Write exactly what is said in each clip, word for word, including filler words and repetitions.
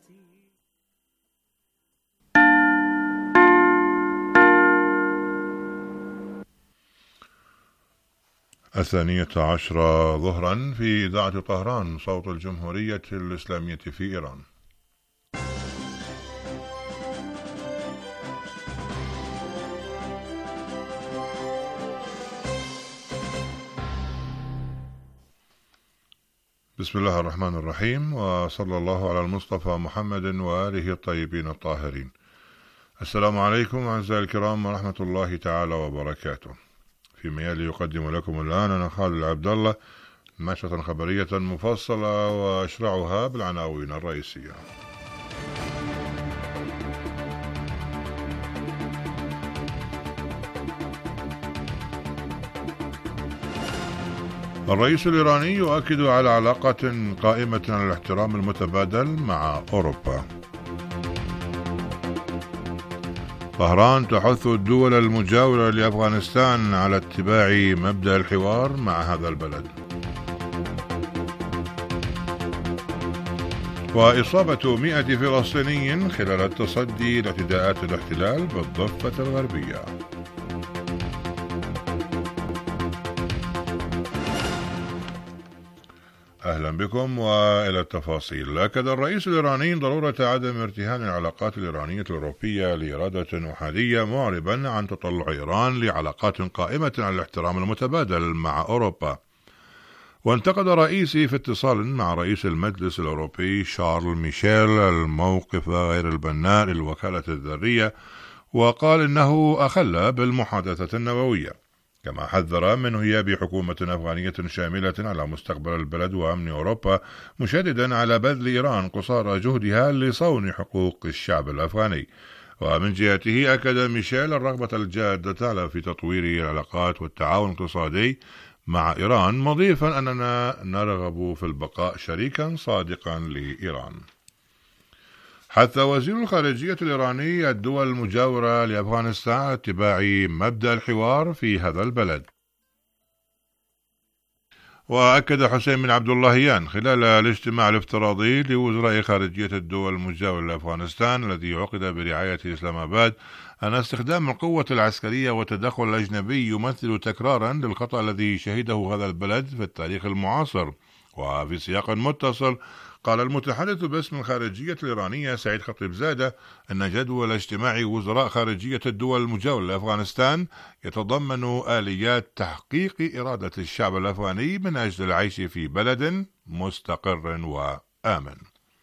الثانية عشرة ظهرا في إذاعة طهران صوت الجمهورية الإسلامية في إيران. بسم الله الرحمن الرحيم، وصلى الله على المصطفى محمد وآله الطيبين الطاهرين. السلام عليكم أعزائي الكرام ورحمة الله تعالى وبركاته. فيما يلي يقدم لكم الآن أنا خالد عبد الله نشرة خبرية مفصلة وأشرعها بالعناوين الرئيسية. الرئيس الإيراني يؤكد على علاقة قائمة على الاحترام المتبادل مع أوروبا. طهران تحث الدول المجاورة لأفغانستان على اتباع مبدأ الحوار مع هذا البلد. وإصابة مئة فلسطيني خلال التصدي لاعتداءات الاحتلال بالضفة الغربية. أهلا بكم وإلى التفاصيل. أكد الرئيس الإيراني ضرورة عدم ارتهان العلاقات الإيرانية الأوروبية لإرادة أحادية، معربا عن تطلع إيران لعلاقات قائمة على الاحترام المتبادل مع أوروبا. وانتقد رئيسي في اتصال مع رئيس المجلس الأوروبي شارل ميشيل الموقف غير البناء للوكالة الذرية، وقال إنه أخل بالمحادثة النووية، كما حذر من غياب حكومة أفغانية شاملة على مستقبل البلد وأمن أوروبا، مشددا على بذل إيران قصارى جهدها لصون حقوق الشعب الأفغاني. ومن جهته أكد ميشيل الرغبة الجادة في تطوير العلاقات والتعاون الاقتصادي مع إيران، مضيفا أننا نرغب في البقاء شريكا صادقا لإيران. حث وزير الخارجية الإيراني الدول المجاورة لأفغانستان على اتباع مبدأ الحوار في هذا البلد. وأكد حسين بن عبد اللهيان خلال الاجتماع الافتراضي لوزراء خارجية الدول المجاورة لأفغانستان الذي عقد برعاية إسلام آباد أن استخدام القوة العسكرية والتدخل الأجنبي يمثل تكرارا للخطأ الذي شهده هذا البلد في التاريخ المعاصر. وفي سياق متصل قال المتحدث باسم الخارجية الإيرانية سعيد خطيبزادة أن جدول اجتماع وزراء خارجية الدول المجاورة لأفغانستان يتضمن آليات تحقيق إرادة الشعب الأفغاني من أجل العيش في بلد مستقر وآمن.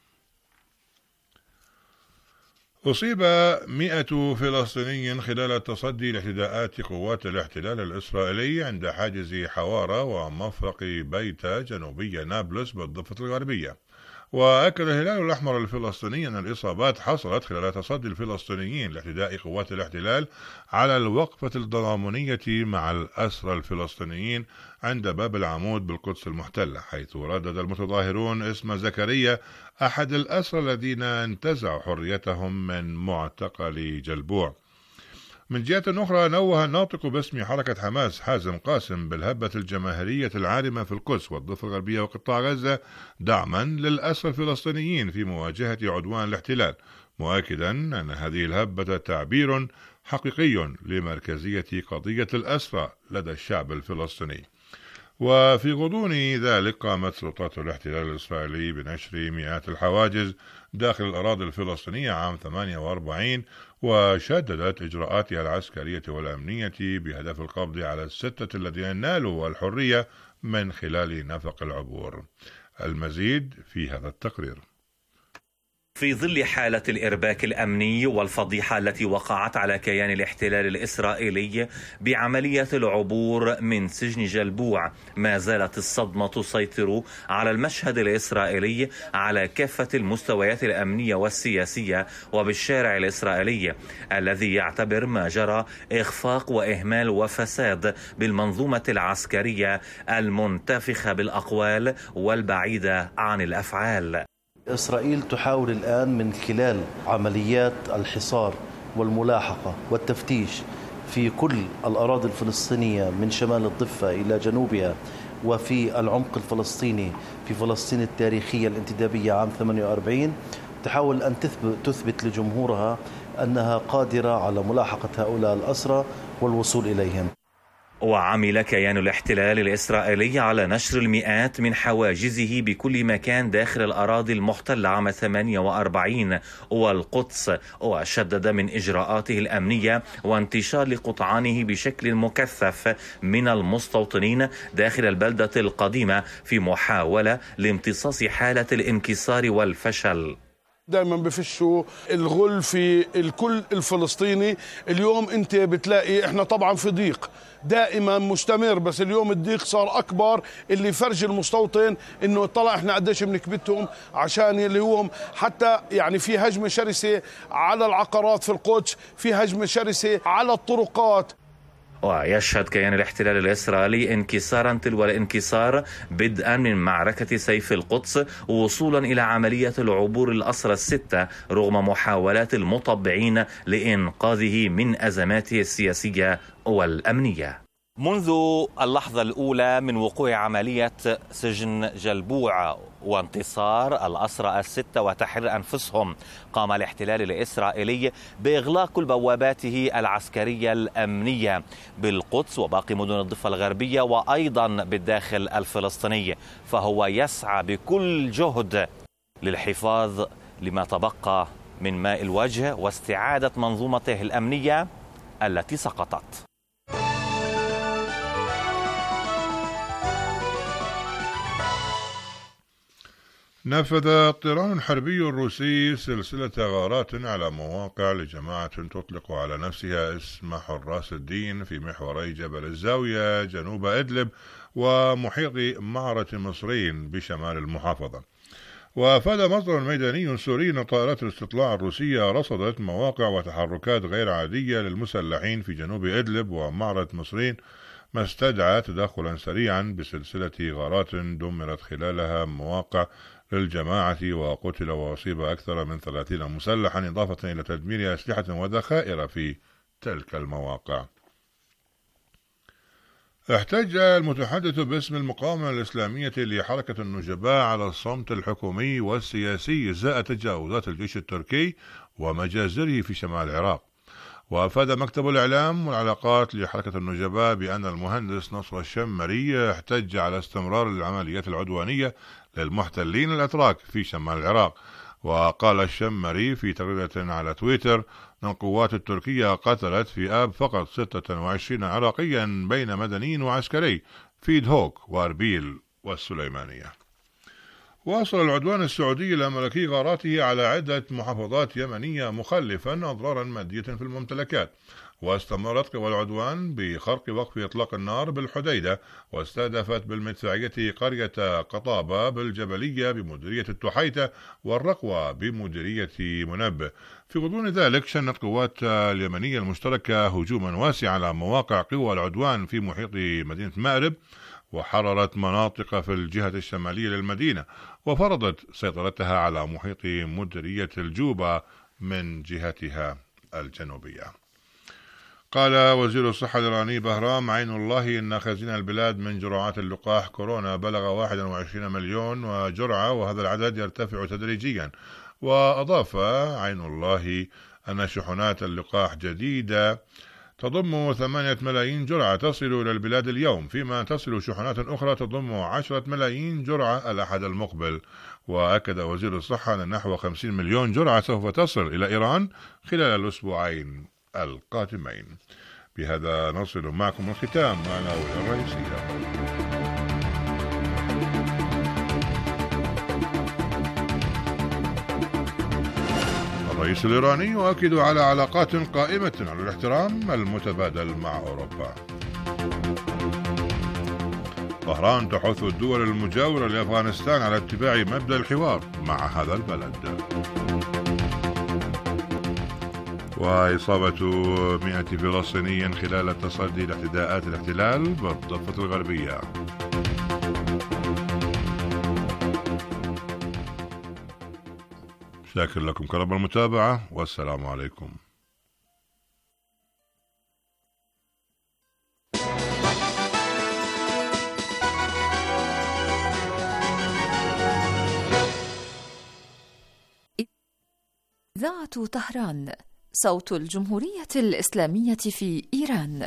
أصيب مئة فلسطيني خلال التصدي لاعتداءات قوات الاحتلال الإسرائيلي عند حاجز حوارة ومفرق بيتا جنوبي نابلس بالضفة الغربية. وأكد الهلال الأحمر الفلسطيني أن الإصابات حصلت خلال تصدي الفلسطينيين لاعتداء قوات الاحتلال على الوقفة التضامنية مع الأسرى الفلسطينيين عند باب العمود بالقدس المحتلة، حيث ردد المتظاهرون اسم زكريا أحد الأسرى الذين انتزعوا حريتهم من معتقل جلبوع. من جهة أخرى نوه الناطق باسم حركة حماس حازم قاسم بالهبة الجماهيرية العارمة في القدس والضفة الغربية وقطاع غزة دعما للأسرى الفلسطينيين في مواجهة عدوان الاحتلال، مؤكدا أن هذه الهبة تعبير حقيقي لمركزية قضية الأسرى لدى الشعب الفلسطيني. وفي غضون ذلك قامت سلطات الاحتلال الإسرائيلي بنشر مئات الحواجز داخل الأراضي الفلسطينية عام ثمانية وأربعين، وشددت إجراءاتها العسكرية والأمنية بهدف القبض على الستة الذين نالوا الحرية من خلال نفق العبور. المزيد في هذا التقرير. في ظل حالة الإرباك الأمني والفضيحة التي وقعت على كيان الاحتلال الإسرائيلي بعملية العبور من سجن جلبوع، ما زالت الصدمة تسيطر على المشهد الإسرائيلي على كافة المستويات الأمنية والسياسية وبالشارع الإسرائيلي، الذي يعتبر ما جرى إخفاق وإهمال وفساد بالمنظومة العسكرية المنتفخة بالأقوال والبعيدة عن الأفعال. إسرائيل تحاول الآن من خلال عمليات الحصار والملاحقة والتفتيش في كل الأراضي الفلسطينية من شمال الضفة إلى جنوبها وفي العمق الفلسطيني في فلسطين التاريخية الانتدابية عام ثمانية وأربعين، تحاول أن تثبت لجمهورها أنها قادرة على ملاحقة هؤلاء الأسرى والوصول إليهم. وعمل كيان الاحتلال الإسرائيلي على نشر المئات من حواجزه بكل مكان داخل الأراضي المحتلة عام ثمانية وأربعين والقدس، وشدد من إجراءاته الأمنية وانتشار قطعانه بشكل مكثف من المستوطنين داخل البلدة القديمة في محاولة لامتصاص حالة الانكسار والفشل. دائما بفشوا الغل في الكل الفلسطيني. اليوم انت بتلاقي احنا طبعا في ضيق دائما مستمر، بس اليوم الضيق صار اكبر اللي فرج المستوطن انه طلع احنا قديش بنكبتهم عشان اللي هم حتى يعني في هجمة شرسة على العقارات في القدس، في هجمة شرسة على الطرقات. ويشهد كيان الاحتلال الإسرائيلي انكسارا تلو الانكسار، بدءا من معركة سيف القدس وصولا إلى عملية العبور الأسرى الستة رغم محاولات المطبعين لإنقاذه من أزماته السياسية والأمنية. منذ اللحظة الأولى من وقوع عملية سجن جلبوع وانتصار الأسرى الستة وتحرير أنفسهم، قام الاحتلال الإسرائيلي بإغلاق كل بواباته العسكرية الأمنية بالقدس وباقي مدن الضفة الغربية وأيضا بالداخل الفلسطيني، فهو يسعى بكل جهد للحفاظ لما تبقى من ماء الوجه واستعادة منظومته الأمنية التي سقطت. نفذ الطيران الحربي الروسي سلسلة غارات على مواقع لجماعة تطلق على نفسها اسم حراس الدين في محوري جبل الزاوية جنوب إدلب ومحيط معرة مصرين بشمال المحافظة. وأفاد مصدر ميداني سوري أن طائرات الاستطلاع الروسية رصدت مواقع وتحركات غير عادية للمسلحين في جنوب إدلب ومعرة مصرين، ما استدعى تدخلا سريعا بسلسلة غارات دمرت خلالها مواقع للجماعة وقتل وأصيب أكثر من ثلاثين مسلحا، إضافة إلى تدمير أسلحة وذخائر في تلك المواقع. احتج المتحدث باسم المقاومة الإسلامية لحركة النجباء على الصمت الحكومي والسياسي إزاء تجاوزات الجيش التركي ومجازره في شمال العراق. وأفاد مكتب الإعلام والعلاقات لحركة النجباء بأن المهندس نصر الشمري احتج على استمرار العمليات العدوانية للمحتلين الأتراك في شمال العراق. وقال الشمري في تغريدة على تويتر أن القوات التركية قتلت في آب فقط ستة وعشرين عراقيا بين مدني وعسكري في دهوك وأربيل والسليمانية. واصل العدوان السعودي الأمريكي غاراته على عدة محافظات يمنية مخلفا أضرارا مادية في الممتلكات. واستمرت قوى العدوان بخرق وقف إطلاق النار بالحديدة، واستهدفت بالمدفعية قرية قطابة بالجبلية بمديرية التحيتة والرقوة بمديرية منبه. في غضون ذلك شنت قوات اليمنية المشتركة هجوما واسعا على مواقع قوى العدوان في محيط مدينة مأرب، وحررت مناطق في الجهة الشمالية للمدينة، وفرضت سيطرتها على محيط مديرية الجوبة من جهتها الجنوبية. قال وزير الصحة الإيراني بهرام عين الله إن خزين البلاد من جرعات اللقاح كورونا بلغ واحد وعشرين مليون جرعة، وهذا العدد يرتفع تدريجيا. وأضاف عين الله أن شحنات اللقاح جديدة تضم ثمانية ملايين جرعة تصل إلى البلاد اليوم، فيما تصل شحنات أخرى تضم عشرة ملايين جرعة الأحد المقبل. وأكد وزير الصحة أن نحو خمسين مليون جرعة سوف تصل إلى إيران خلال الأسبوعين القادمين. بهذا نصل معكم الختام مع العناوين الرئيسية. الرئيس الإيراني يؤكد على علاقات قائمة على الاحترام المتبادل مع أوروبا. طهران تحث الدول المجاورة لأفغانستان على اتباع مبدأ الحوار مع هذا البلد. وإصابة مئة فلسطيني خلال التصدي لاعتداءات الاحتلال بالضفة الغربية. شاكر لكم كرم المتابعة، والسلام عليكم. إذاعة طهران، صوت الجمهورية الإسلامية في إيران.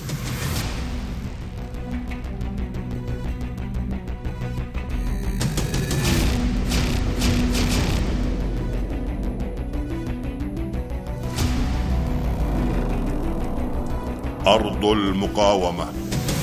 أرض المقاومة.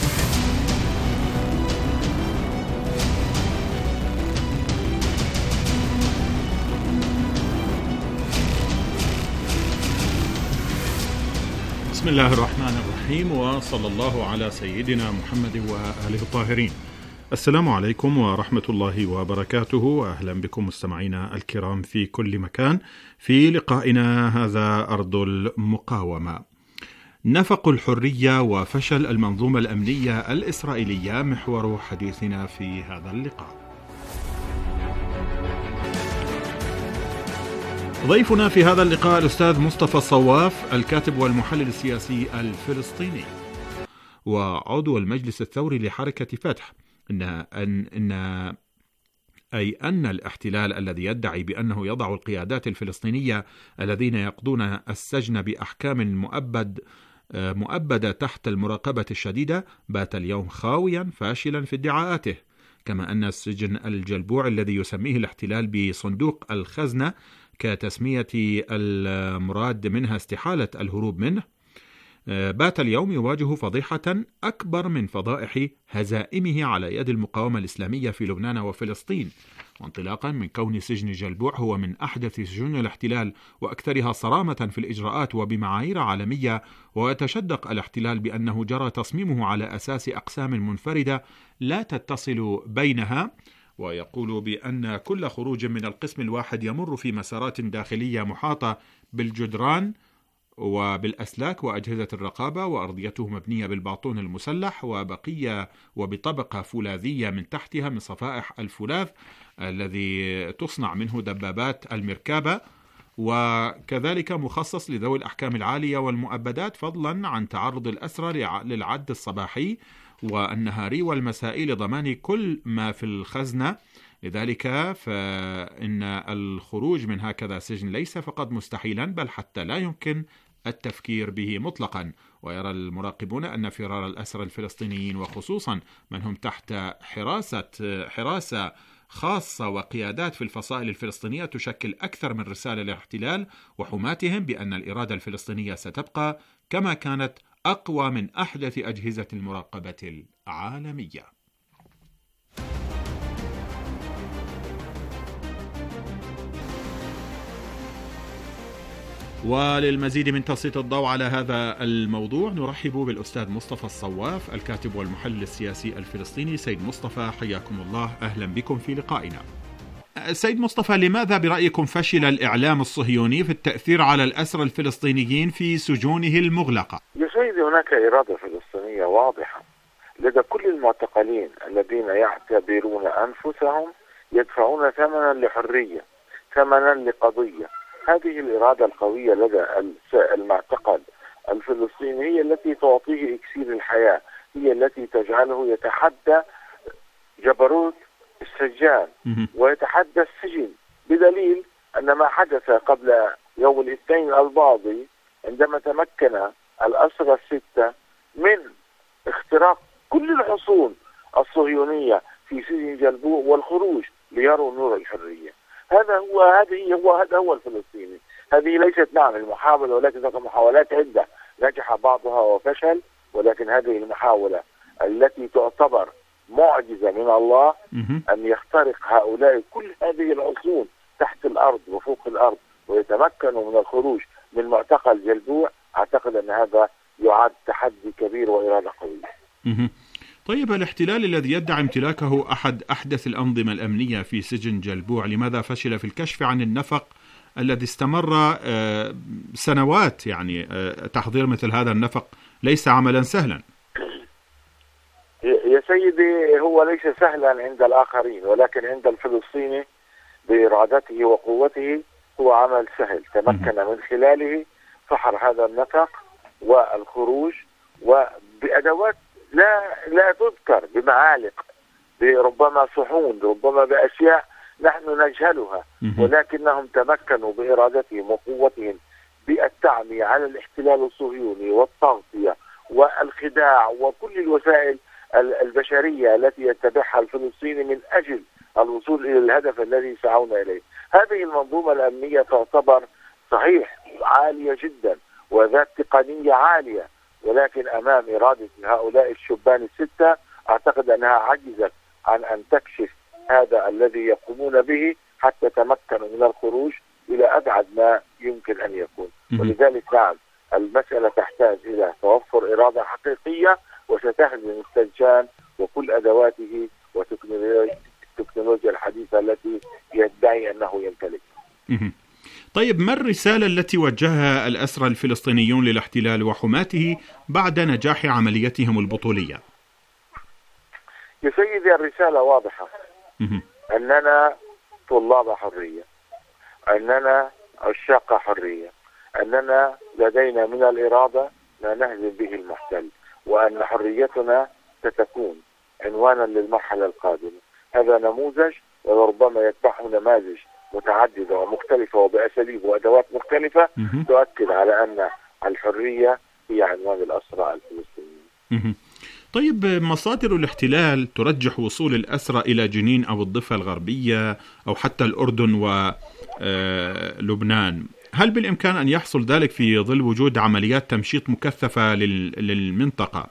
بسم الله الرحمن الرحيم، وصلى الله على سيدنا محمد وآله الطاهرين. السلام عليكم ورحمة الله وبركاته، وأهلا بكم مستمعينا الكرام في كل مكان في لقائنا هذا أرض المقاومة. نفق الحرية وفشل المنظومة الأمنية الإسرائيلية محور حديثنا في هذا اللقاء. ضيفنا في هذا اللقاء الأستاذ مصطفى الصواف، الكاتب والمحلل السياسي الفلسطيني وعضو المجلس الثوري لحركة فتح. إن, أن, إن أي أن الاحتلال الذي يدعي بأنه يضع القيادات الفلسطينية الذين يقضون السجن بأحكام مؤبد مؤبدة تحت المراقبة الشديدة بات اليوم خاويا فاشلا في ادعاءاته، كما أن السجن الجلبوع الذي يسميه الاحتلال بصندوق الخزنة كتسمية المراد منها استحالة الهروب منه، بات اليوم يواجه فضيحة أكبر من فضائح هزائمه على يد المقاومة الإسلامية في لبنان وفلسطين، وانطلاقا من كون سجن جلبوع هو من أحدث سجون الاحتلال وأكثرها صرامة في الإجراءات وبمعايير عالمية. ويتشدق الاحتلال بأنه جرى تصميمه على أساس أقسام منفردة لا تتصل بينها، ويقول بأن كل خروج من القسم الواحد يمر في مسارات داخلية محاطة بالجدران وبالأسلاك وأجهزة الرقابة، وأرضيته مبنية بالباطون المسلح وبقية وبطبقة فولاذية من تحتها من صفائح الفولاذ الذي تصنع منه دبابات المركبة، وكذلك مخصص لذوي الأحكام العالية والمؤبدات، فضلا عن تعرض الأسرى للعد الصباحي والنهاري والمسائي لضمان كل ما في الخزنة. لذلك فإن الخروج من هكذا سجن ليس فقط مستحيلا بل حتى لا يمكن التفكير به مطلقا. ويرى المراقبون أن فرار الأسرى الفلسطينيين وخصوصا من هم تحت حراسة حراسة خاصة وقيادات في الفصائل الفلسطينية تشكل أكثر من رسالة للاحتلال وحماتهم بأن الإرادة الفلسطينية ستبقى كما كانت أقوى من أحدث أجهزة المراقبة العالمية. وللمزيد من تسليط الضوء على هذا الموضوع نرحب بالأستاذ مصطفى الصواف، الكاتب والمحلل السياسي الفلسطيني. سيد مصطفى حياكم الله، أهلا بكم في لقائنا. سيد مصطفى، لماذا برأيكم فشل الإعلام الصهيوني في التأثير على الأسرى الفلسطينيين في سجونه المغلقة؟ يا سيدي، هناك إرادة فلسطينية واضحة لدى كل المعتقلين الذين يعتبرون أنفسهم يدفعون ثمنا لحرية، ثمنا لقضية. هذه الإرادة القوية لدى المعتقل الفلسطيني هي التي تعطيه إكسير الحياة، هي التي تجعله يتحدى جبروت السجان ويتحدى السجن، بدليل أن ما حدث قبل يوم الاثنين الماضي عندما تمكن الأسرى الستة من اختراق كل الحصون الصهيونية في سجن جلبوع والخروج ليروا نور الحرية. هذا هو هذه هو هذا هو الفلسطيني. هذه ليست نعم المحاولة، ولكن هناك محاولات عدة نجح بعضها وفشل، ولكن هذه المحاولة التي تعتبر معجزة من الله أن يخترق هؤلاء كل هذه الحصون تحت الأرض وفوق الأرض ويتمكنوا من الخروج من معتقل جلبوع. أعتقد أن هذا يعد تحدي كبير وإرادة قوية. طيب، الاحتلال الذي يدعي امتلاكه أحد أحدث الأنظمة الأمنية في سجن جلبوع لماذا فشل في الكشف عن النفق الذي استمر سنوات؟ يعني تحضير مثل هذا النفق ليس عملا سهلا. يا سيدي، هو ليس سهلا عند الآخرين، ولكن عند الفلسطيني بإرادته وقوته هو عمل سهل. تمكن من خلاله فحر هذا النفق والخروج وبأدوات لا لا تذكر، بمعالق، بربما صحون، ربما بأشياء نحن نجهلها، ولكنهم تمكنوا بإرادتهم وقوتهم بالتعمية على الاحتلال الصهيوني والتغطية والخداع وكل الوسائل البشرية التي يتبعها الفلسطيني من أجل الوصول إلى الهدف الذي يسعون إليه. هذه المنظومة الأمنية تعتبر صحيح عالية جدا وذات تقنية عالية، ولكن أمام إرادة هؤلاء الشبان الستة أعتقد أنها عجزت عن أن تكشف هذا الذي يقومون به حتى تمكنوا من الخروج إلى أبعد ما يمكن أن يكون. ولذلك نعم، المسألة تحتاج إلى توفر إرادة حقيقية، وستهزم السجان وكل أدواته والتكنولوجيا الحديثة التي يدعي أنه يمتلكها. طيب، ما الرسالة التي وجهها الأسرى الفلسطينيون للاحتلال وحماته بعد نجاح عمليتهم البطولية؟ يا سيدي، الرسالة واضحة. أننا طلاب حرية، أننا عشاق حرية، أننا لدينا من الإرادة ما نهزم به المحتل، وأن حريتنا ستكون عنوانا للمرحلة القادمة. هذا نموذج وربما يتبعه نماذج متعددة ومختلفة وبأساليب وأدوات مختلفة تؤكد على أن الحرية هي عنوان الأسرى الفلسطينيين. طيب، مصادر الاحتلال ترجح وصول الأسرى إلى جنين أو الضفة الغربية أو حتى الأردن ولبنان. هل بالإمكان أن يحصل ذلك في ظل وجود عمليات تمشيط مكثفة للمنطقة؟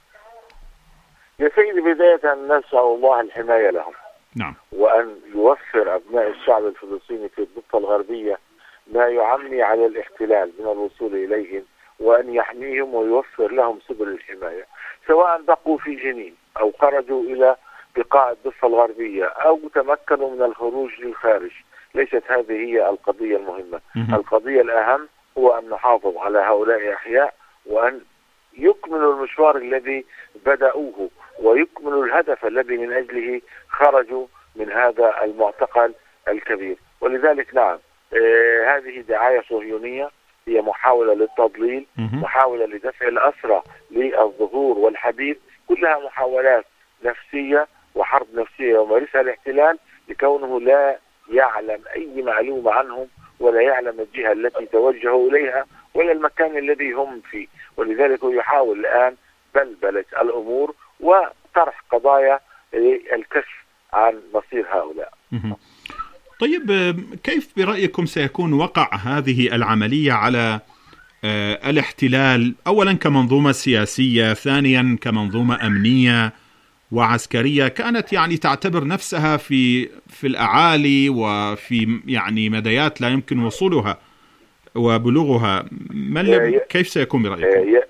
يا سيدي، بداية نسأل الله الحماية لهم. نعم. وأن يوفر أبناء الشعب الفلسطيني في الضفة الغربية ما يعمي على الاحتلال من الوصول إليهم، وأن يحميهم ويوفر لهم سبل الحماية، سواء بقوا في جنين أو خرجوا إلى بقاع الضفة الغربية أو تمكنوا من الخروج للخارج. ليست هذه هي القضية المهمة. القضية الأهم هو أن نحافظ على هؤلاء أحياء، وأن يكملوا المشوار الذي بدأوه، ويكملوا الهدف الذي من أجله خرجوا من هذا المعتقل الكبير. ولذلك نعم، آه هذه دعاية صهيونية، هي محاولة للتضليل، محاولة لدفع الأسرى للظهور والحديث، كلها محاولات نفسية وحرب نفسية يمارسها الاحتلال لكونه لا يعلم أي معلومة عنهم، ولا يعلم الجهة التي توجهوا إليها ولا المكان الذي هم فيه. ولذلك هو يحاول الآن بلبلة الأمور وطرح قضايا الكشف عن مصير هؤلاء. طيب، كيف برأيكم سيكون وقع هذه العملية على الاحتلال، أولا كمنظومة سياسية، ثانيا كمنظومة أمنية وعسكرية كانت يعني تعتبر نفسها في في الأعالي وفي يعني مديات لا يمكن وصولها وبلوغها؟ ما كيف سيكون برأيكم؟ يا,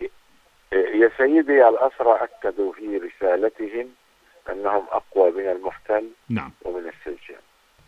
يا سيدي، الأسرى أكدوا في رسالتهم أنهم أقوى من المحتل نعم. ومن السجان،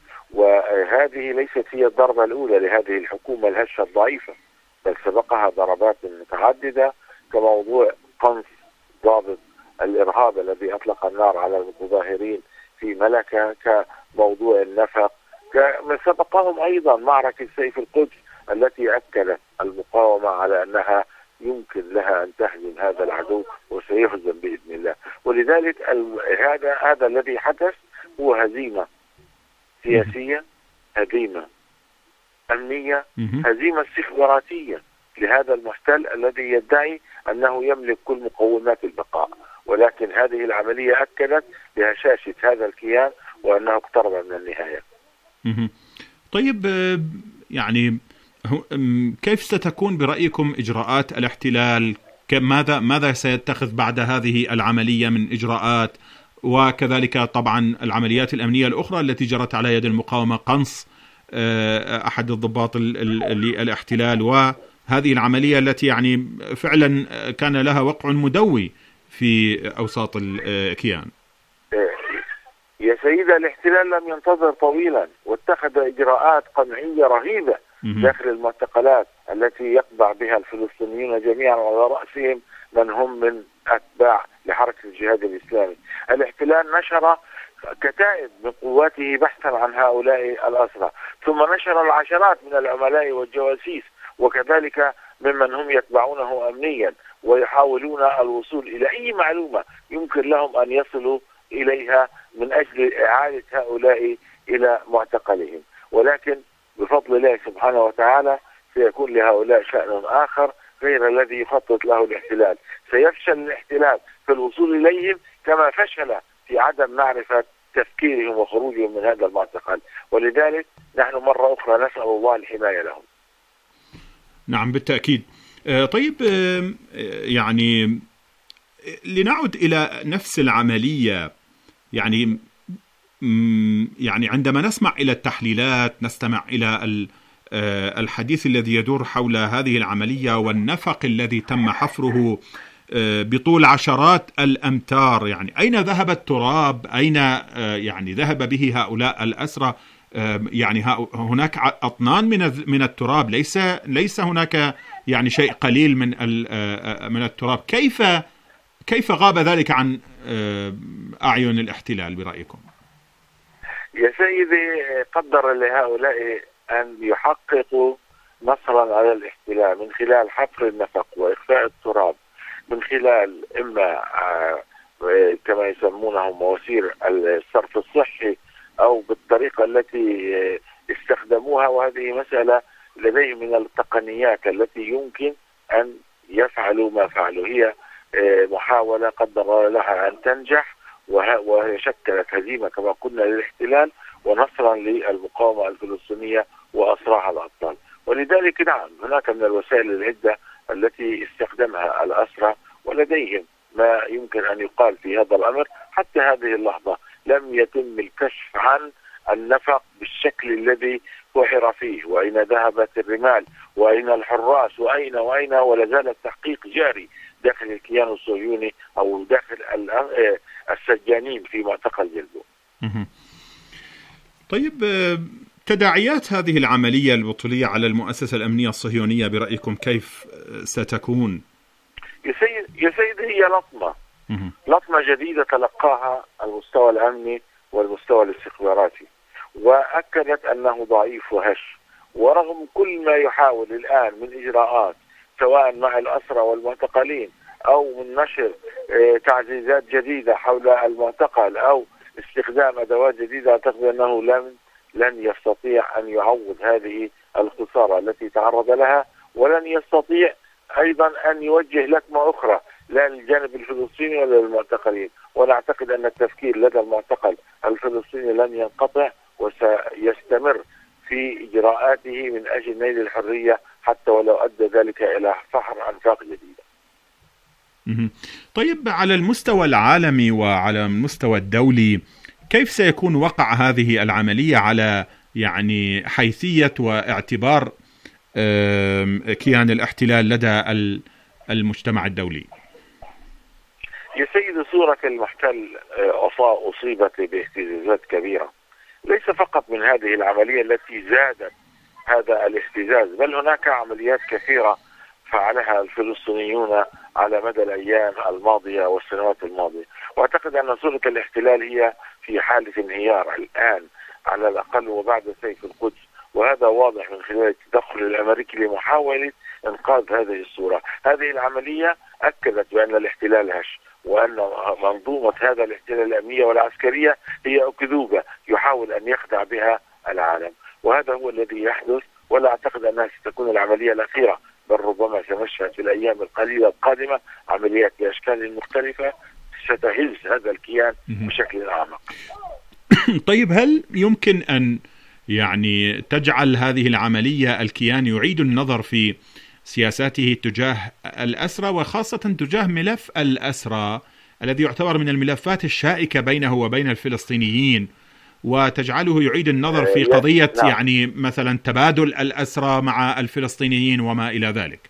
وهذه ليست هي الضربة الأولى لهذه الحكومة الهشة الضعيفة، بل سبقها ضربات متعددة كموضوع قنص ضابط الإرهاب الذي أطلق النار على المتظاهرين في ملكة، كموضوع النفق، كما سبقهم أيضا معركة سيف القدس التي أكدت المقاومة على أنها يمكن لها أن تهزم هذا العدو وسيهزم بإذن الله. ولذلك هذا هذا الذي حدث هو هزيمة سياسية، هزيمة أمنية، هزيمة استخباراتية لهذا المحتل الذي يدعي أنه يملك كل مقومات البقاء. ولكن هذه العملية أكدت بهشاشة هذا الكيان وأنه اقترب من النهاية. طيب، يعني كيف ستكون برأيكم إجراءات الاحتلال؟ ماذا ماذا سيتخذ بعد هذه العملية من إجراءات؟ وكذلك طبعا العمليات الأمنية الأخرى التي جرت على يد المقاومة، قنص أحد الضباط للاحتلال، وهذه العملية التي يعني فعلا كان لها وقع مدوي في أوساط الكيان. يا سيدة، الاحتلال لم ينتظر طويلا واتخذ إجراءات قمعية رهيبة داخل المعتقلات التي يقبع بها الفلسطينيين جميعا، وعلى رأسهم من هم من أتباع لحركة الجهاد الإسلامي. الاحتلال نشر كتائب من قواته بحثا عن هؤلاء الأسرى، ثم نشر العشرات من العملاء والجواسيس وكذلك ممن هم يتبعونه أمنيا ويحاولون الوصول إلى أي معلومة يمكن لهم أن يصلوا إليها من أجل إعادة هؤلاء إلى معتقلهم، ولكن بفضل الله سبحانه وتعالى سيكون لهؤلاء شأن آخر غير الذي يخطط له الاحتلال. سيفشل الاحتلال في الوصول إليهم كما فشل في عدم معرفة تفكيرهم وخروجهم من هذا المعتقل، ولذلك نحن مرة أخرى نسأل الله الحماية لهم. نعم بالتأكيد. طيب يعني لنعد إلى نفس العملية، يعني يعني عندما نسمع إلى التحليلات نستمع إلى الحديث الذي يدور حول هذه العملية والنفق الذي تم حفره بطول عشرات الأمتار، يعني أين ذهب التراب؟ أين يعني ذهب به هؤلاء الأسرى؟ يعني هناك أطنان من من التراب، ليس ليس هناك يعني شيء قليل من من التراب. كيف كيف غاب ذلك عن أعين الاحتلال برأيكم؟ يا سيدي، قدر لهؤلاء أن يحققوا نصرا على الاحتلال من خلال حفر النفق وإخفاء التراب، من خلال إما كما يسمونه مواسير الصرف الصحي أو بالطريقة التي استخدموها، وهذه مسألة لديهم من التقنيات التي يمكن أن يفعلوا ما فعلوا. هي محاولة قدر لها أن تنجح، وهي شكلت هزيمة كما قلنا للاحتلال ونصرا للمقاومة الفلسطينية وأسراها الأبطال. ولذلك نعم هناك من الوسائل العدة التي استخدمها الأسرى، ولديهم ما يمكن أن يقال في هذا الأمر. حتى هذه اللحظة لم يتم الكشف عن النفق بالشكل الذي فحر فيه، وأين ذهبت الرمال، وأين الحراس، وأين وأين ولا زال التحقيق جاري داخل الكيان الصهيوني أو داخل السجانين في معتقل جلبوع. طيب، تداعيات هذه العملية البطولية على المؤسسة الأمنية الصهيونية برأيكم كيف ستكون؟ يا سيد يا سيد هي لطمة لطمة جديدة تلقاها المستوى الأمني والمستوى الاستخباراتي، وأكدت أنه ضعيف وهش. ورغم كل ما يحاول الآن من إجراءات سواء مع الأسرى والمعتقلين أو من نشر تعزيزات جديدة حول المعتقل أو استخدام أدوات جديدة، أعتقد أنه لن لن يستطيع أن يعوض هذه الخسارة التي تعرض لها، ولن يستطيع أيضا أن يوجه لكمة أخرى لا للجانب الفلسطيني ولا للمعتقلين. ونعتقد أن التفكير لدى المعتقل الفلسطيني لن ينقطع وسيستمر في إجراءاته من أجل نيل الحرية، حتى ولو أدى ذلك إلى فحر أنفاق جديدة. طيب، على المستوى العالمي وعلى المستوى الدولي كيف سيكون وقع هذه العملية على يعني حيثية واعتبار كيان الاحتلال لدى المجتمع الدولي؟ يا سيد، صورة المحتل أصيبت باهتزازات كبيرة، ليس فقط من هذه العملية التي زادت هذا الاهتزاز، بل هناك عمليات كثيرة فعلها الفلسطينيون على مدى الأيام الماضية والسنوات الماضية. وأعتقد أن صورة الاحتلال هي في حالة انهيار الآن على الأقل وبعد سيف القدس، وهذا واضح من خلال التدخل الأمريكي لمحاولة إنقاذ هذه الصورة. هذه العملية أكدت بأن الاحتلال هش، وأن منظومة هذا الاحتلال الأمنية والعسكرية هي أكذوبة يحاول أن يخدع بها العالم، وهذا هو الذي يحدث. ولا أعتقد أنها ستكون العملية الأخيرة، بل ربما سنشهد في الأيام القليلة القادمة عمليات بأشكال مختلفة ستهز هذا الكيان بشكل أعمق. طيب، هل يمكن أن يعني تجعل هذه العملية الكيان يعيد النظر في سياساته تجاه الأسرى، وخاصة تجاه ملف الأسرى الذي يعتبر من الملفات الشائكة بينه وبين الفلسطينيين، وتجعله يعيد النظر في قضية يعني مثلا تبادل الأسرى مع الفلسطينيين وما إلى ذلك؟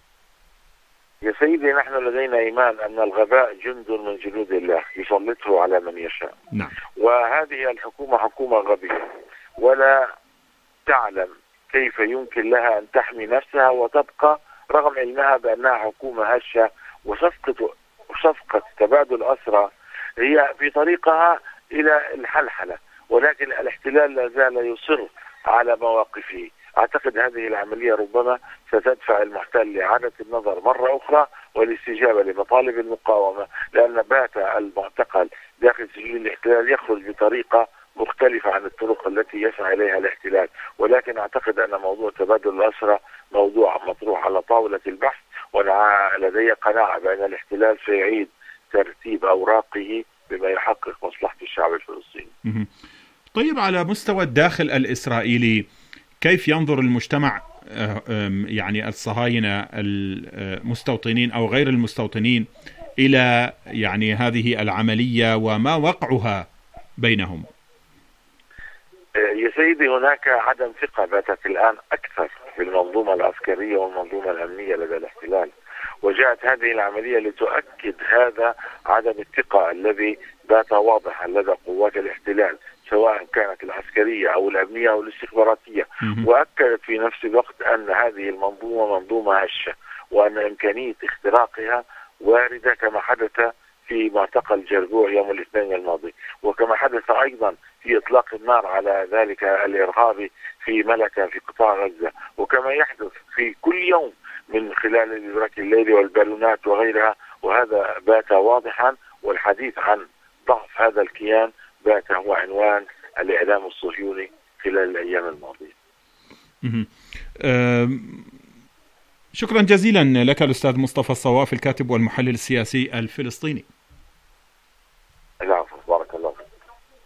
يا سيدي، نحن لدينا إيمان أن الغباء جند من جنود الله يسلطه على من يشاء. نعم. وهذه الحكومة حكومة غبية ولا تعلم كيف يمكن لها أن تحمي نفسها وتبقى رغم علمها بأنها حكومة هشة. وصفقة وصفقة تبادل أسرى هي في طريقها إلى الحلحلة، ولكن الاحتلال لا زال يصر على مواقفه. أعتقد هذه العملية ربما ستدفع المحتل لإعادة النظر مرة أخرى والاستجابة لمطالب المقاومة، لأن بات المعتقل داخل سجون الاحتلال يخرج بطريقة مختلفة عن الطرق التي يسعى إليها الاحتلال، ولكن أعتقد أن موضوع تبادل الأسرى موضوع مطروح على طاولة البحث، وأنا لدي قناعة بأن الاحتلال سيعيد ترتيب أوراقه بما يحقق مصلحة الشعب الفلسطيني. طيب، على مستوى الداخل الإسرائيلي كيف ينظر المجتمع يعني الصهاينة المستوطنين أو غير المستوطنين إلى يعني هذه العملية وما وقعها بينهم؟ يا سيدي، هناك عدم ثقة باتت الآن أكثر في المنظومة العسكرية والمنظومة الأمنية لدى الاحتلال، وجاءت هذه العملية لتؤكد هذا عدم الثقة الذي بات واضحا لدى قوات الاحتلال، سواء كانت العسكرية أو الأمنية أو الاستخباراتية، وأكدت في نفس الوقت أن هذه المنظومة منظومة هشة، وأن إمكانية اختراقها واردة كما حدث في معتقل جربوع يوم الاثنين الماضي، وكما حدث أيضا في إطلاق النار على ذلك الإرهابي في ملكة في قطاع غزة، وكما يحدث في كل يوم من خلال الإدراك الليلي والبالونات وغيرها. وهذا بات واضحا، والحديث عن ضعف هذا الكيان بات هو عنوان الإعلام الصهيوني خلال الأيام الماضية. شكرا جزيلا لك الأستاذ مصطفى الصواف، الكاتب والمحلل السياسي الفلسطيني. العفو، بارك الله فيك.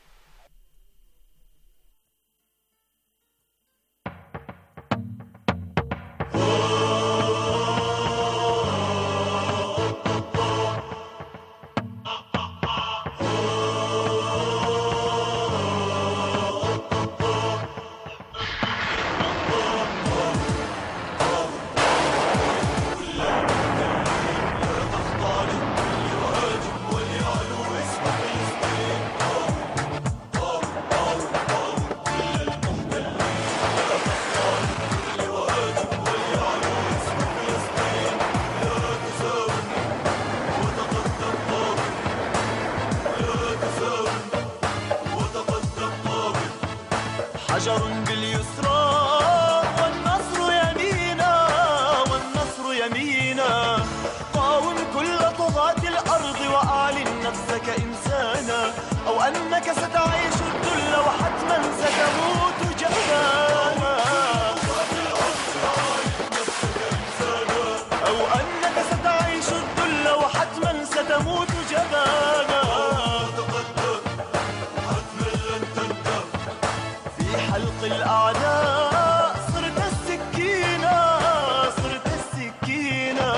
حجر باليسرى والنصر يمينا، والنصر يمينا. قاوم كل طغاة الأرض وأعلن نفسك إنسانا، أو أنك ستعيش الذل وحتما ستموت جبانا، أو أنك ستعيش الذل وحتما ستموت جبانا. حلق الأعداء صرت السكينة، صرت السكينة.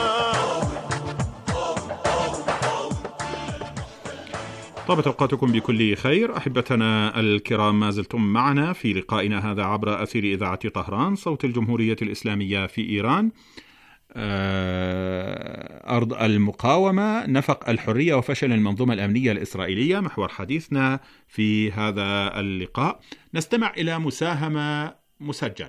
طابت أوقاتكم بكل خير أحبتنا الكرام، ما زلتم معنا في لقائنا هذا عبر أثير إذاعة طهران صوت الجمهورية الإسلامية في إيران، أرض المقاومة، نفق الحرية وفشل المنظومة الأمنية الإسرائيلية، محور حديثنا في هذا اللقاء. نستمع إلى مساهمة مسجلة.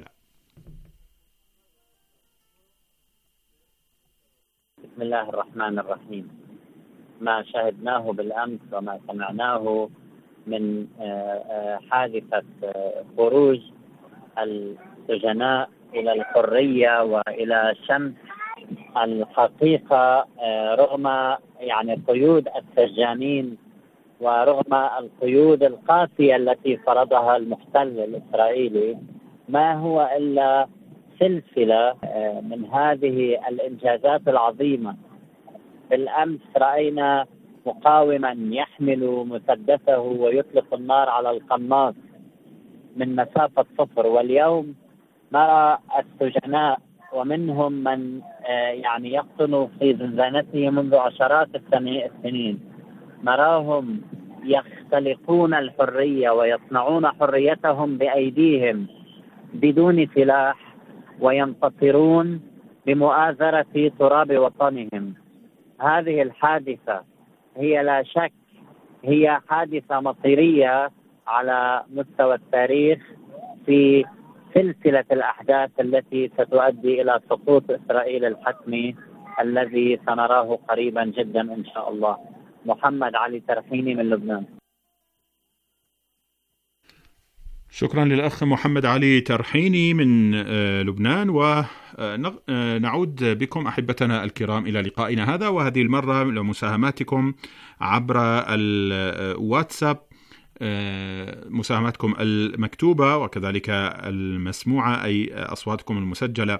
بسم الله الرحمن الرحيم. ما شاهدناه بالأمس وما سمعناه من حادثة خروج السجناء إلى الحرية وإلى شمس الحقيقة رغم يعني قيود السجانين ورغم القيود القاسية التي فرضها المحتل الإسرائيلي، ما هو إلا سلسلة من هذه الإنجازات العظيمة. بالأمس رأينا مقاوما يحمل مسدسه ويطلق النار على القناص من مسافة صفر، واليوم نرى السجناء ومنهم من يعني يقطن في زنزانته منذ عشرات السنين، نراهم يختلقون الحرية ويصنعون حريتهم بأيديهم بدون سلاح، وينتصرون بمؤازرة تراب وطنهم. هذه الحادثة هي لا شك هي حادثة مصيرية على مستوى التاريخ في سلسلة الأحداث التي ستؤدي إلى سقوط إسرائيل الحتمي الذي سنراه قريبا جدا إن شاء الله. محمد علي ترحيني من لبنان. شكرا للأخ محمد علي ترحيني من لبنان. ونعود بكم أحبتنا الكرام إلى لقائنا هذا، وهذه المرة لمساهماتكم عبر الواتساب مساهماتكم المكتوبة وكذلك المسموعة، أي أصواتكم المسجلة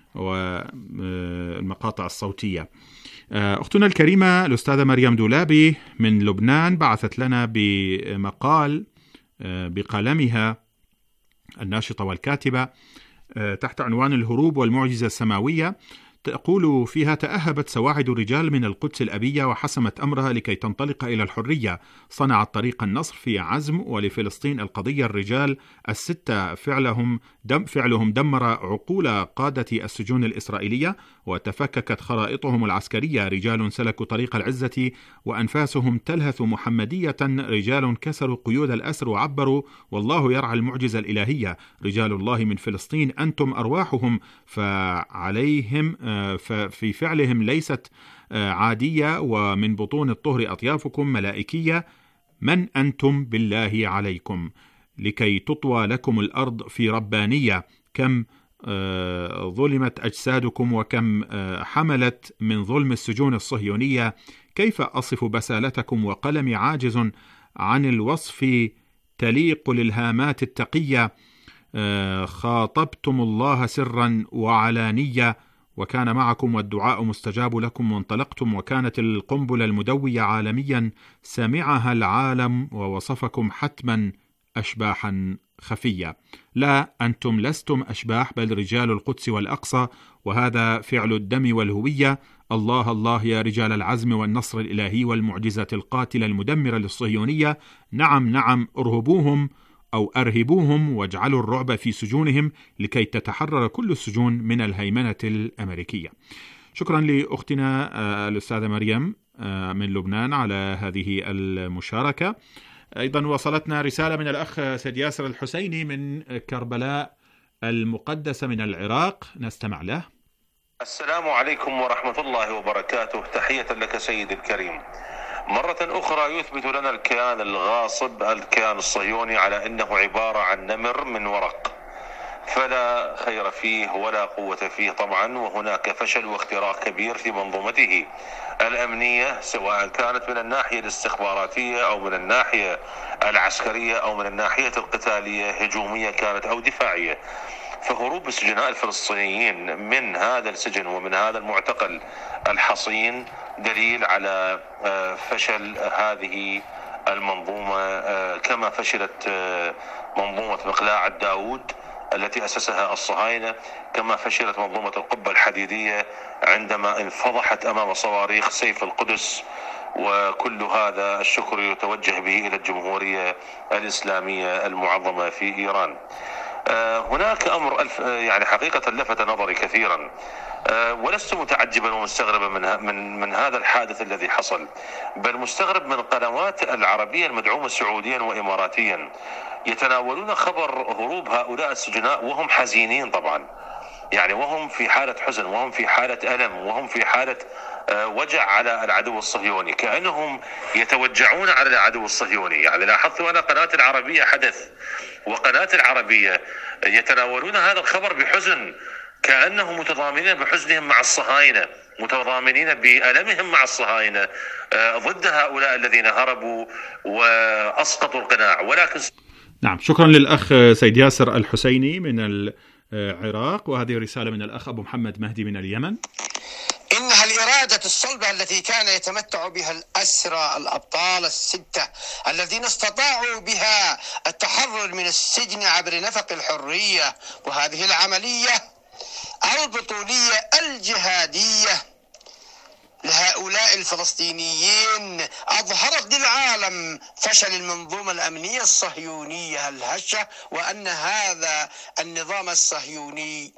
والمقاطع الصوتية. أختنا الكريمة الأستاذة مريم دولابي من لبنان بعثت لنا بمقال بقلمها الناشطة والكاتبة تحت عنوان الهروب والمعجزة السماوية. تقول فيها: تأهبت سواعد الرجال من القدس الأبية وحسمت أمرها لكي تنطلق إلى الحرية، صنعت طريق النصر في عزم، ولفلسطين القضية الرجال الستة فعلهم دم فعلهم دمر عقول قادة السجون الإسرائيلية وتفككت خرائطهم العسكرية، رجال سلكوا طريق العزة وأنفاسهم تلهث محمدية، رجال كسروا قيود الأسر وعبروا والله يرعى المعجزة الإلهية، رجال الله من فلسطين أنتم أرواحهم، فعليهم ففي فعلهم ليست عادية، ومن بطون الطهر أطيافكم ملائكية، من أنتم بالله عليكم، لكي تطوى لكم الأرض في ربانية، كم ظلمت أجسادكم وكم حملت من ظلم السجون الصهيونية، كيف أصف بسالتكم وقلمي عاجز عن الوصف، تليق للهامات التقية، خاطبتم الله سرا وعلانية وكان معكم والدعاء مستجاب لكم، وانطلقتم وكانت القنبلة المدوية عالميا سمعها العالم ووصفكم حتما أشباحا خفية. لا، أنتم لستم أشباح بل رجال القدس والأقصى، وهذا فعل الدم والهوية. الله الله يا رجال العزم والنصر الإلهي والمعجزة القاتلة المدمرة للصهيونية. نعم نعم، ارهبوهم أو أرهبوهم واجعلوا الرعب في سجونهم لكي تتحرر كل السجون من الهيمنة الأمريكية. شكرا لأختنا الأستاذة مريم من لبنان على هذه المشاركة. أيضا وصلتنا رسالة من الأخ سيد ياسر الحسيني من كربلاء المقدسة من العراق، نستمع له. السلام عليكم ورحمة الله وبركاته. تحية لك سيدي الكريم. مرة أخرى يثبت لنا الكيان الغاصب الكيان الصهيوني على أنه عبارة عن نمر من ورق، فلا خير فيه ولا قوة فيه طبعا، وهناك فشل واختراق كبير في منظومته الأمنية، سواء كانت من الناحية الاستخباراتية أو من الناحية العسكرية أو من الناحية القتالية، هجومية كانت أو دفاعية. فهروب السجناء الفلسطينيين من هذا السجن ومن هذا المعتقل الحصين دليل على فشل هذه المنظومة، كما فشلت منظومة مقلاع الداود التي أسسها الصهاينة، كما فشلت منظومة القبة الحديدية عندما انفضحت أمام صواريخ سيف القدس. وكل هذا الشكر يتوجه به إلى الجمهورية الإسلامية المعظمة في إيران. هناك أمر ألف يعني حقيقة لفت نظري كثيرا، ولست متعجبا ومستغربا من من من هذا الحادث الذي حصل، بل مستغرب من القنوات العربية المدعومة سعوديا وإماراتيا يتناولون خبر هروب هؤلاء السجناء وهم حزينين طبعا، يعني وهم في حالة حزن وهم في حالة ألم وهم في حالة وجع على العدو الصهيوني، كأنهم يتوجعون على العدو الصهيوني. يعني لاحظت أنا قناة العربية حدث وقناة العربية يتناولون هذا الخبر بحزن، كأنهم متضامنين بحزنهم مع الصهاينة، متضامنين بألمهم مع الصهاينة ضد هؤلاء الذين هربوا وأسقطوا القناع. ولكن نعم، شكرا للأخ سيد ياسر الحسيني من العراق. وهذه رسالة من الأخ أبو محمد مهدي من اليمن. إنها الإرادة الصلبة التي كان يتمتع بها الأسرى الأبطال الستة الذين استطاعوا بها التحرر من السجن عبر نفق الحرية، وهذه العملية البطولية الجهادية لهؤلاء الفلسطينيين أظهرت للعالم فشل المنظومة الأمنية الصهيونية الهشة، وأن هذا النظام الصهيوني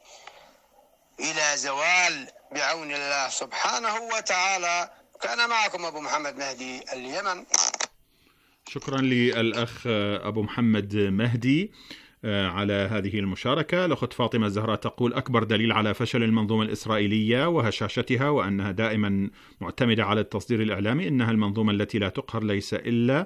إلى زوال بعون الله سبحانه وتعالى. كان معكم أبو محمد مهدي اليمن. شكرا للأخ أبو محمد مهدي على هذه المشاركة. الأخت فاطمة الزهراء تقول: أكبر دليل على فشل المنظومة الإسرائيلية وهشاشتها وأنها دائما معتمدة على التصدير الإعلامي إنها المنظومة التي لا تقهر، ليس إلا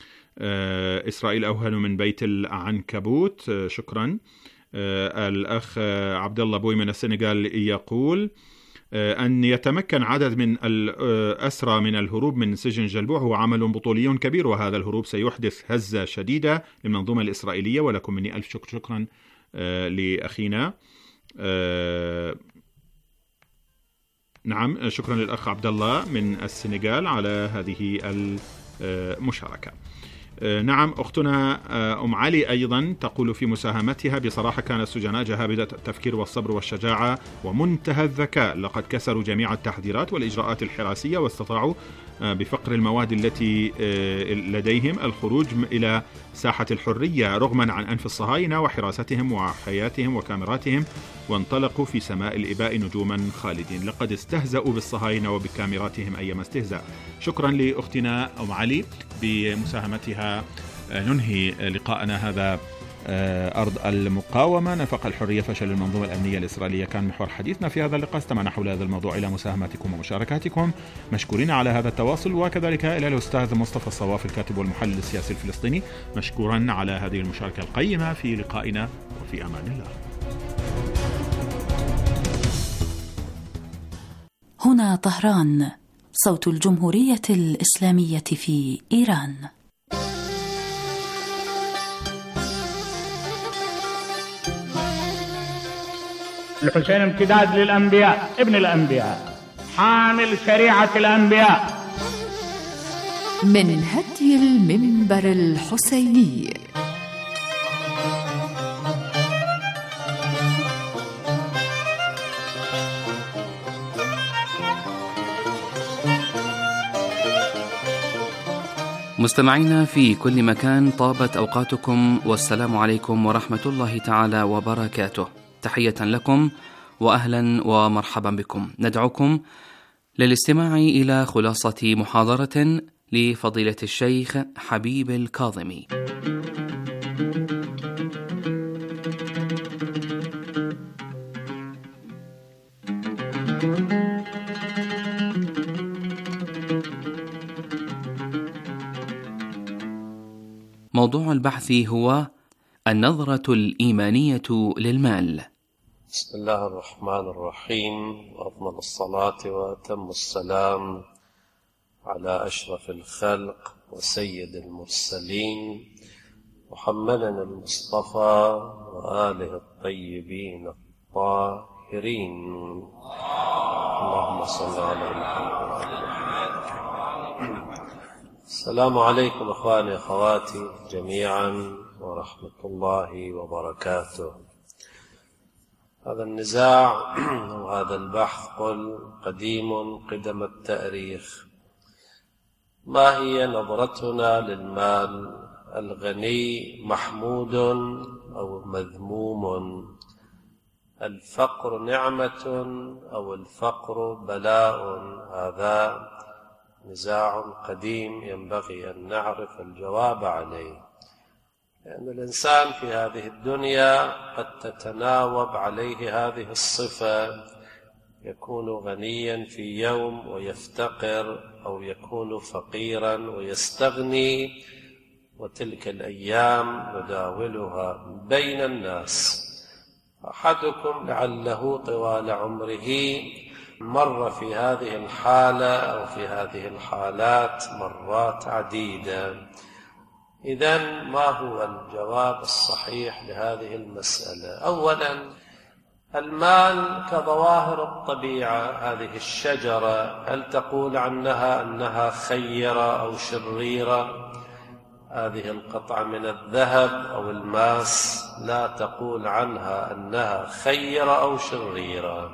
إسرائيل أوهن من بيت العنكبوت. شكرا. الأخ عبد الله بوي من السنغال يقول: أن يتمكن عدد من الأسرى من الهروب من سجن جلبوع هو عمل بطولي كبير، وهذا الهروب سيحدث هزة شديدة للمنظومة الإسرائيلية. ولكم مني ألف شكر. شكرا لأخينا. نعم، شكرا للأخ عبد الله من السنغال على هذه المشاركة. نعم، أختنا أم علي أيضا تقول في مساهمتها: بصراحة كان السجناء جهابذة التفكير والصبر والشجاعة ومنتهى الذكاء، لقد كسروا جميع التحذيرات والإجراءات الحراسية واستطاعوا بفقر المواد التي لديهم الخروج إلى ساحة الحرية رغما عن أنف الصهاينة وحراستهم وحياتهم وكاميراتهم، وانطلقوا في سماء الإباء نجوما خالدين. لقد استهزأوا بالصهاينة وبكاميراتهم أيما استهزاء. شكرا لأختنا أم علي بمساهمتها. ننهي لقاءنا هذا أرض المقاومة، نفق الحرية، فشل المنظومة الأمنية الإسرائيلية، كان محور حديثنا في هذا اللقاء. استمعنا حول هذا الموضوع إلى مساهماتكم ومشاركاتكم، مشكورين على هذا التواصل، وكذلك إلى الأستاذ مصطفى الصواف الكاتب والمحلل السياسي الفلسطيني، مشكورا على هذه المشاركة القيمة في لقائنا، وفي أمان الله. هنا طهران، صوت الجمهورية الإسلامية في إيران. الحسين امتداد للأنبياء، ابن الأنبياء، حامل شريعة الأنبياء. من هدي المنبر الحسيني. مستمعينا في كل مكان، طابت أوقاتكم، والسلام عليكم ورحمة الله تعالى وبركاته. تحية لكم وأهلا ومرحبا بكم. ندعوكم للاستماع إلى خلاصة محاضرة لفضيلة الشيخ حبيب الكاظمي. موضوع البحث هو النظرة الإيمانية للمال. بسم الله الرحمن الرحيم، وأفضل الصلاة وأتم السلام على أشرف الخلق وسيد المرسلين محمد المصطفى وآله الطيبين الطاهرين. اللهم صل على محمد. السلام عليكم أخواني أخواتي جميعا ورحمة الله وبركاته. هذا النزاع وهذا البحث قل قديم قدم التاريخ. ما هي نظرتنا للمال؟ الغني محمود أو مذموم؟ الفقر نعمة أو الفقر بلاء؟ هذا نزاع قديم ينبغي أن نعرف الجواب عليه، لأن الإنسان في هذه الدنيا قد تتناوب عليه هذه الصفة، يكون غنيا في يوم ويفتقر، أو يكون فقيرا ويستغني، وتلك الأيام نداولها بين الناس. أحدكم لعله طوال عمره مر في هذه الحالة أو في هذه الحالات مرات عديدة. إذن ما هو الجواب الصحيح لهذه المسألة؟ أولا، المال كظواهر الطبيعة. هذه الشجرة هل تقول عنها أنها خيرة أو شريرة؟ هذه القطعة من الذهب أو الماس لا تقول عنها أنها خيرة أو شريرة.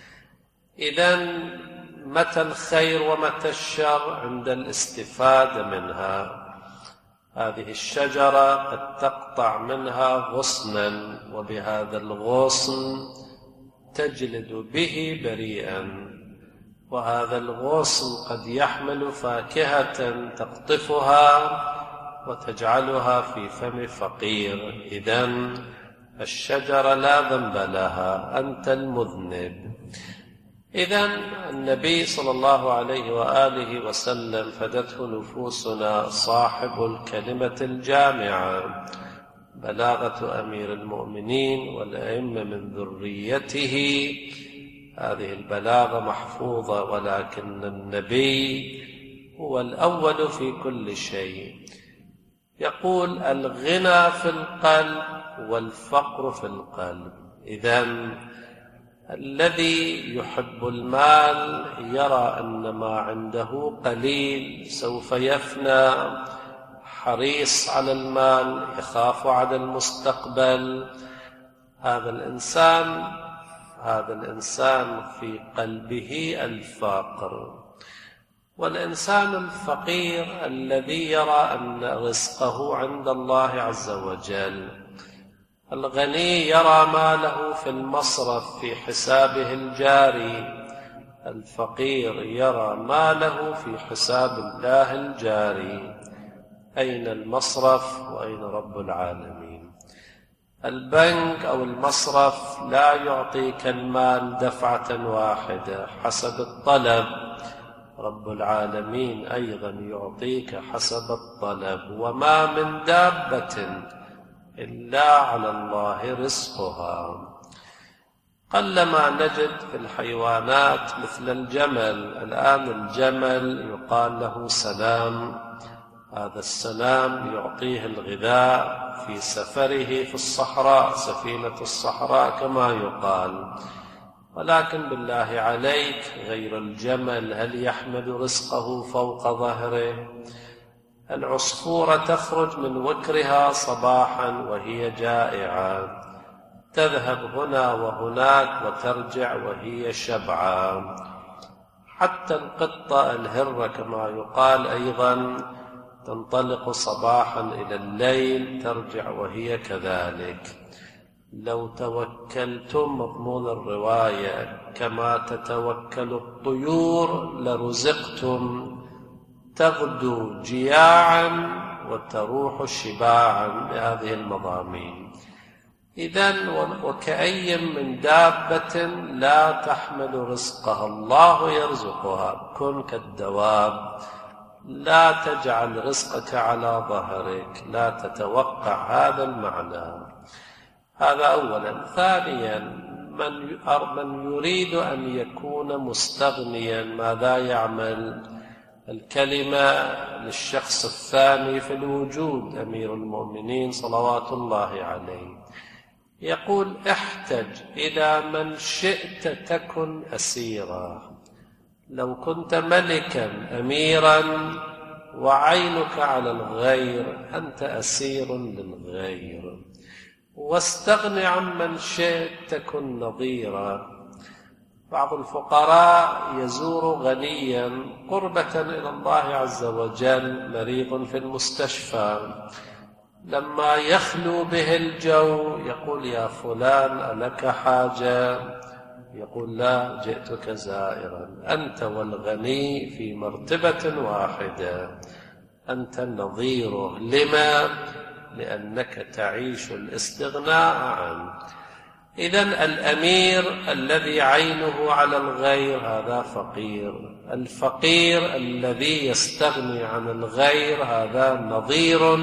إذن متى الخير ومتى الشر؟ عند الاستفادة منها. هذه الشجرة قد تقطع منها غصنا، وبهذا الغصن تجلد به بريئا، وهذا الغصن قد يحمل فاكهة تقطفها وتجعلها في فم فقير. إذن الشجرة لا ذنب لها، أنت المذنب. إذن النبي صلى الله عليه وآله وسلم فدته نفوسنا صاحب الكلمة الجامعة، بلاغة أمير المؤمنين والأئمة من ذريته، هذه البلاغة محفوظة، ولكن النبي هو الأول في كل شيء. يقول الغنى في القلب والفقر في القلب. إذن الذي يحب المال يرى أن ما عنده قليل سوف يفنى، حريص على المال، يخاف على المستقبل. هذا الإنسان هذا الإنسان في قلبه الفقر. والإنسان الفقير الذي يرى أن رزقه عند الله عز وجل. الغني يرى ماله في المصرف في حسابه الجاري، الفقير يرى ماله في حساب الله الجاري. أين المصرف وأين رب العالمين؟ البنك أو المصرف لا يعطيك المال دفعة واحدة حسب الطلب، رب العالمين أيضا يعطيك حسب الطلب. وما من دابة إلا على الله رزقها. قلما نجد في الحيوانات مثل الجمل. الآن الجمل يقال له سلام، هذا السلام يعطيه الغذاء في سفره في الصحراء، سفينة الصحراء كما يقال. ولكن بالله عليك غير الجمل هل يحمل رزقه فوق ظهره؟ العصفورة تخرج من وكرها صباحا وهي جائعة، تذهب هنا وهناك وترجع وهي شبعة. حتى القطة الهرة كما يقال أيضا تنطلق صباحا إلى الليل، ترجع وهي كذلك. لو توكلتم مضمون الرواية كما تتوكل الطيور لرزقتم، تغدو جياعا وتروح شباعا بهذه المضامين. إذن وكأي من دابة لا تحمل رزقها، الله يرزقها. كن كالدواب، لا تجعل رزقك على ظهرك، لا تتوقع هذا المعنى. هذا أولا. ثانيا، من من يريد أن يكون مستغنيا ماذا يعمل؟ الكلمة للشخص الثاني في الوجود، أمير المؤمنين صلوات الله عليه، يقول احتج إلى من شئت تكن أسيرا. لو كنت ملكا أميرا وعينك على الغير أنت أسير للغير. واستغن عمن شئت تكن نظيرا. بعض الفقراء يزور غنيا قربة إلى الله عز وجل، مريض في المستشفى، لما يخلو به الجو يقول يا فلان ألك حاجة؟ يقول لا، جئتك زائرا. أنت والغني في مرتبة واحدة، أنت نظيره. لما؟ لأنك تعيش الاستغناء عنه. إذن الأمير الذي عينه على الغير هذا فقير، الفقير الذي يستغني عن الغير هذا نظير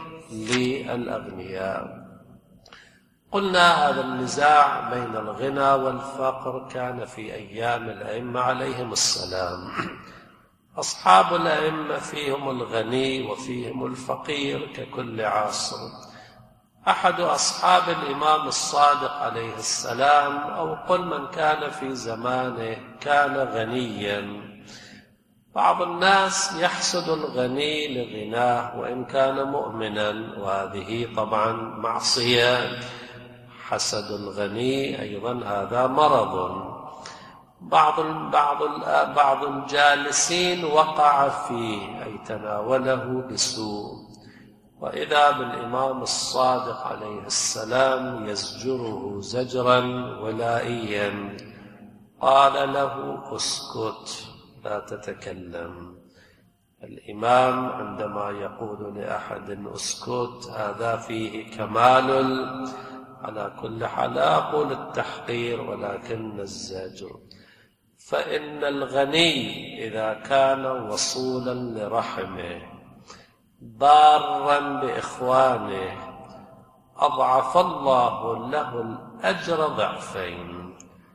للأغنياء. قلنا هذا النزاع بين الغنى والفقر كان في أيام الأئمة عليهم السلام. أصحاب الأئمة فيهم الغني وفيهم الفقير ككل عصر. أحد أصحاب الإمام الصادق عليه السلام، أو قل من كان في زمانه، كان غنيا. بعض الناس يحسد الغني لغناه وإن كان مؤمنا، وهذه طبعا معصية. حسد الغني أيضا هذا مرض. بعض بعض بعض الجالسين وقع فيه أي تناوله بسوء، وإذا بالإمام الصادق عليه السلام يزجره زجرا ولائيا، قال له اسكت لا تتكلم. الإمام عندما يقول لأحد اسكت هذا فيه كمال. على كل حال لا أقول التحقير ولكن الزجر. فإن الغني إذا كان وصولا لرحمه بارا بإخوانه أضعف الله له الأجر ضعفين.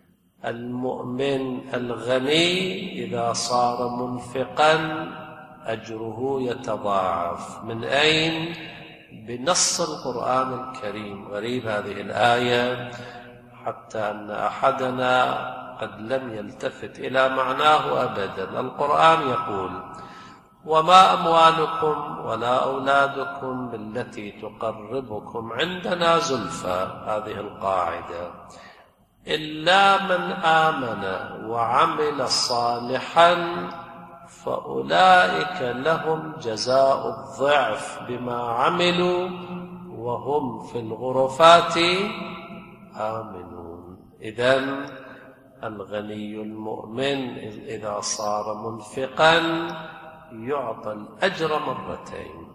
المؤمن الغني إذا صار منفقا أجره يتضاعف. من أين؟ بنص القرآن الكريم. غريب هذه الآية حتى أن أحدنا قد لم يلتفت إلى معناه أبدا. القرآن يقول: وما أموالكم ولا أولادكم بالتي تقربكم عندنا زلفى، هذه القاعدة، إلا من آمن وعمل صالحا فأولئك لهم جزاء الضعف بما عملوا وهم في الغرفات آمنون. إذن الغني المؤمن إذا صار منفقا يعطى الأجر مرتين.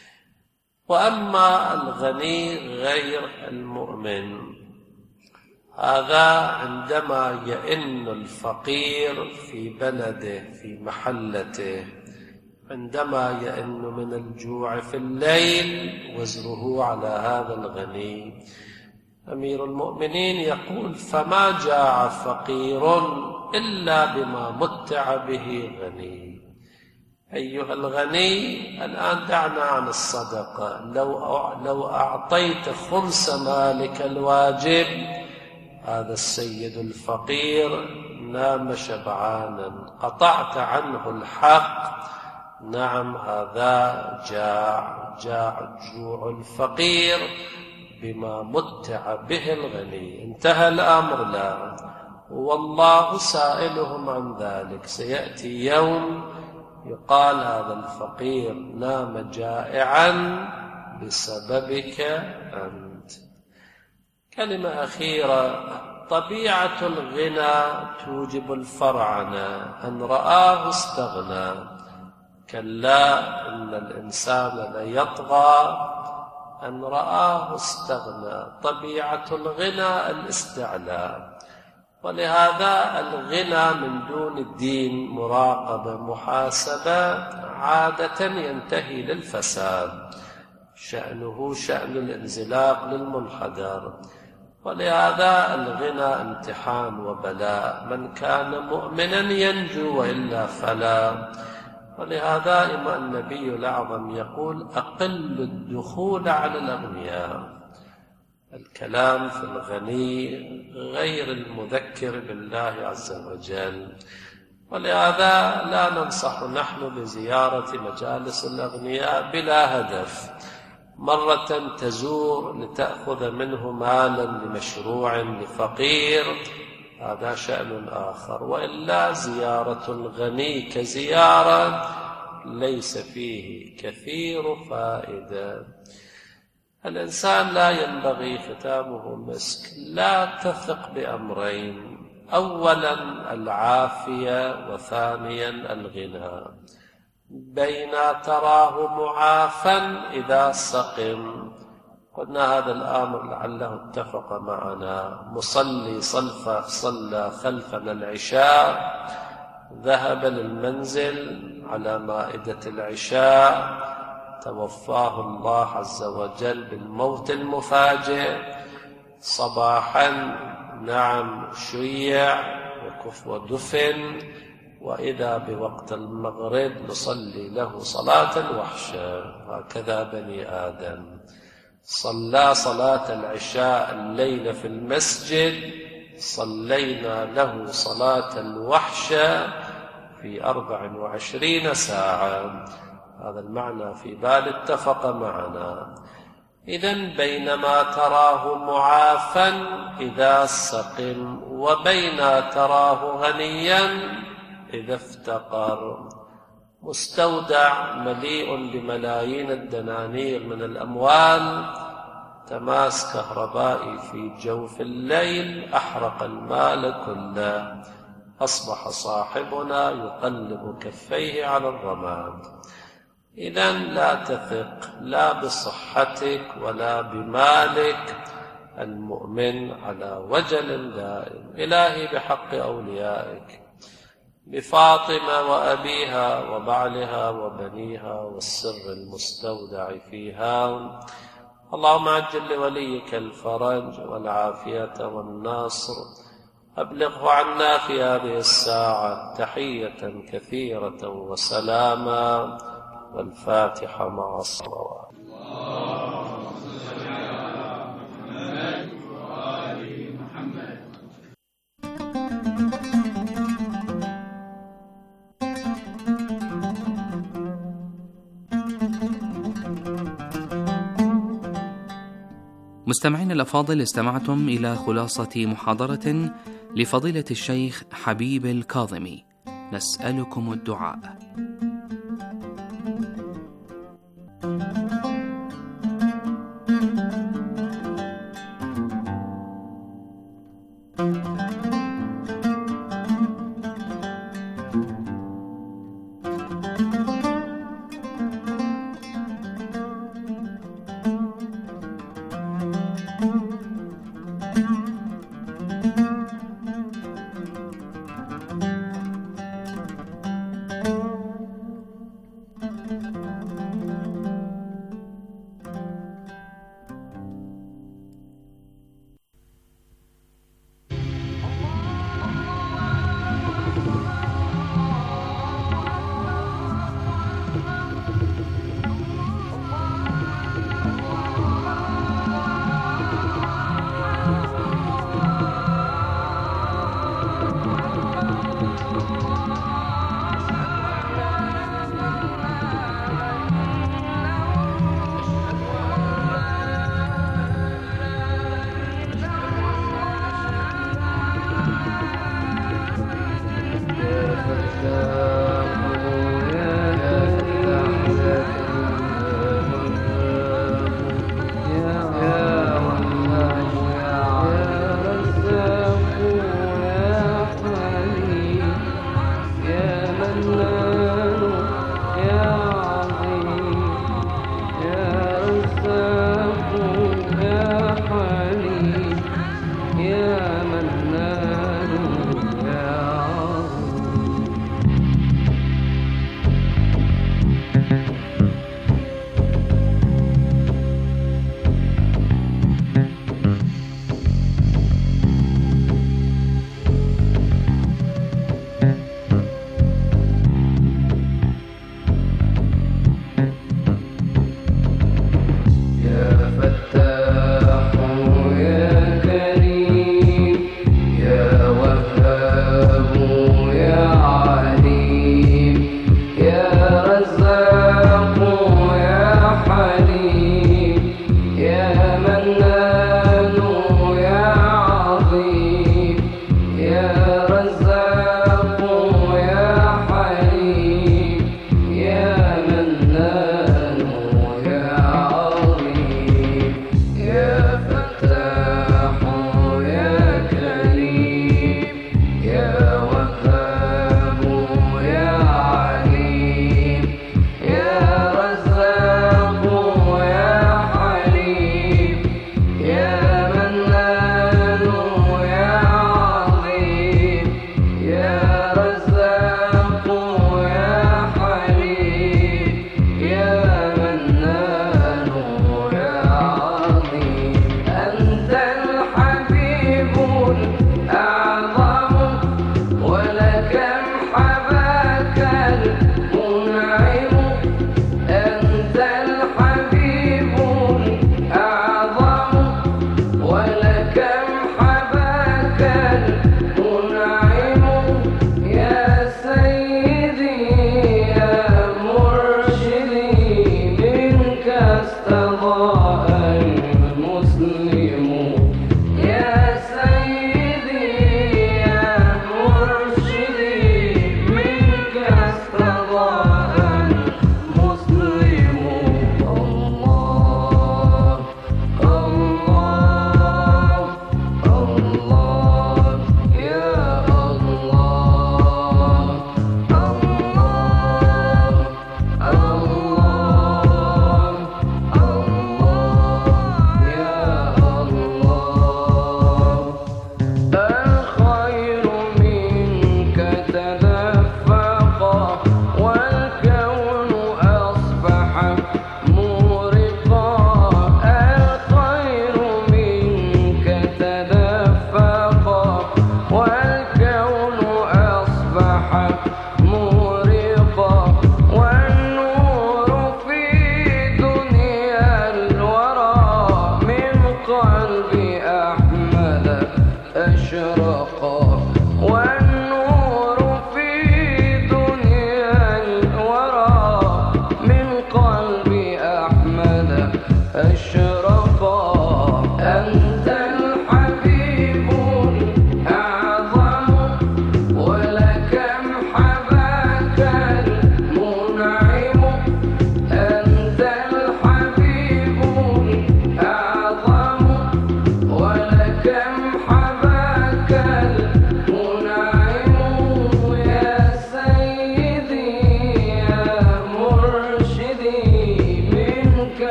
وأما الغني غير المؤمن، هذا عندما يئن الفقير في بلده في محلته، عندما يئن من الجوع في الليل، وزره على هذا الغني. أمير المؤمنين يقول: فما جاع فقير إلا بما متع به غني. أيها الغني، الآن دعنا عن الصدقة. لو لو أعطيت خمس مالك الواجب، هذا السيد الفقير نام شبعانا، قطعت عنه الحق، نعم هذا جاع، جاع جوع الفقير بما متع به الغني. انتهى الأمر؟ لا، والله سائلهم عن ذلك. سيأتي يوم يقال هذا الفقير نام جائعا بسببك أنت. كلمة أخيرة: طبيعة الغنى توجب الفرعنة. أن رآه استغنى. كلا إن الإنسان ليطغى أن رآه استغنى. طبيعة الغنى الاستعلاء، ولهذا الغنى من دون الدين، مراقبة، محاسبة، عادة ينتهي للفساد، شأنه شأن الانزلاق للمنحدر. ولهذا الغنى امتحان وبلاء، من كان مؤمنا ينجو وإلا فلا. ولهذا إما النبي الأعظم يقول: أقل الدخول على الأغنياء. الكلام في الغني غير المذكر بالله عز وجل. ولهذا لا ننصح نحن بزيارة مجالس الأغنياء بلا هدف. مرة تزور لتأخذ منه مالا لمشروع لفقير، هذا شأن آخر. وإلا زيارة الغني كزيارة ليس فيه كثير فائدة. الإنسان لا ينبغي ختامه مسك. لا تثق بأمرين: أولا العافية، وثانيا الغنى. بين تراه معافا إذا سقم. قلنا هذا الأمر لعله اتفق معنا. مصلي صلى صلى خلفنا العشاء، ذهب للمنزل على مائدة العشاء، توفاه الله عز وجل بالموت المفاجئ. صباحا نعم شيع وكف ودفن، وإذا بوقت المغرب نصلي له صلاة الوحشة. هكذا بني آدم. صلى صلاة العشاء الليلة في المسجد، صلينا له صلاة الوحشة في أربع وعشرين ساعة. هذا المعنى في بال اتفق معنا. إذن بينما تراه معافا إذا سقم، وبين تراه غنيا إذا افتقر. مستودع مليء بملايين الدنانير من الأموال، تماس كهربائي في جوف الليل أحرق المال كله. أصبح صاحبنا يقلب كفيه على الرماد. إذن لا تثق لا بصحتك ولا بمالك. المؤمن على وجل دائم. إلهي بحق أوليائك، بفاطمة وأبيها وبعلها وبنيها والسر المستودع فيها، اللهم عجل لوليك الفرج والعافية والنصر. أبلغه عنا في هذه الساعة تحية كثيرة وسلاما، والفاتحة مع الصلوات. مستمعين الأفاضل، استمعتم إلى خلاصة محاضرة لفضيلة الشيخ حبيب الكاظمي. نسألكم الدعاء.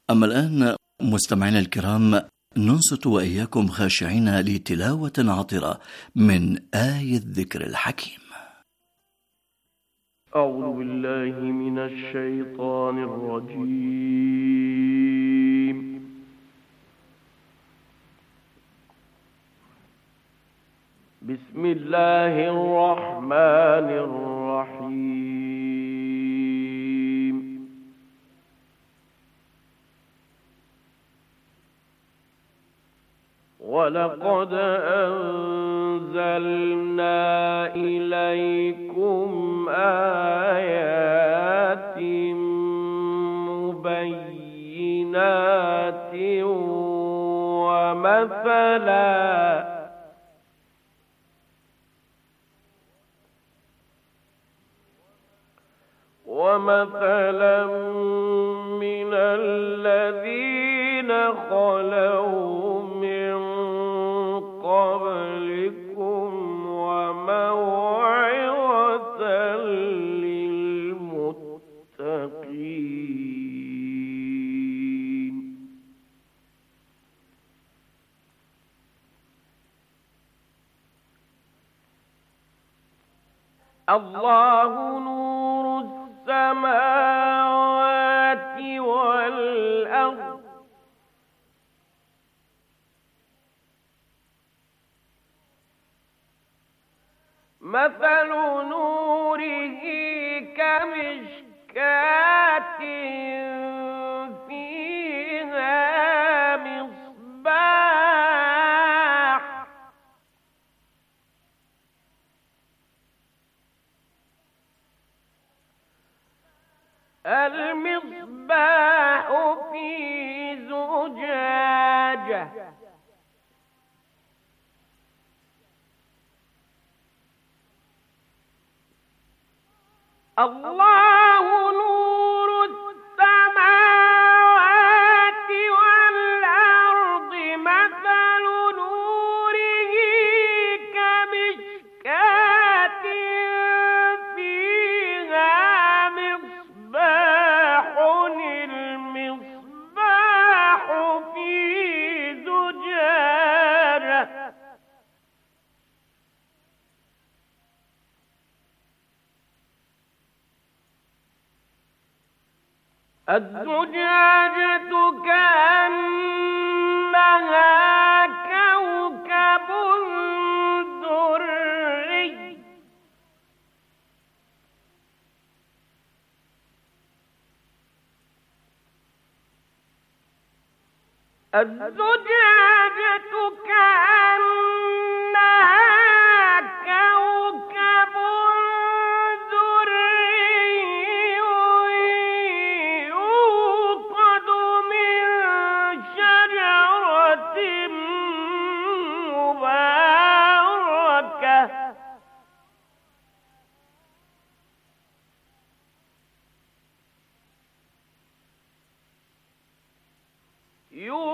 أما الآن مستمعينا الكرام، ننصت وإياكم خاشعين لتلاوة عطرة من آية الذكر الحكيم. أعوذ بالله من الشيطان الرجيم. بسم الله الرحمن الرحيم. ولقد أنزلنا إليكم آيات مبينات ومثلا ومثلا من الذين خلوا من قبلكم وموعظة للمتقين. الله نور السماوات والأرض مثل نوره كمشكاة فيها مصباح المصباح في زجاجة الله نور السماوات والأرض مثل نوره كمشكاة فيها مصباح المصباح في زجاجة الزجاجة كأنها كوكب دري الزجاجة كأنها كوكب يو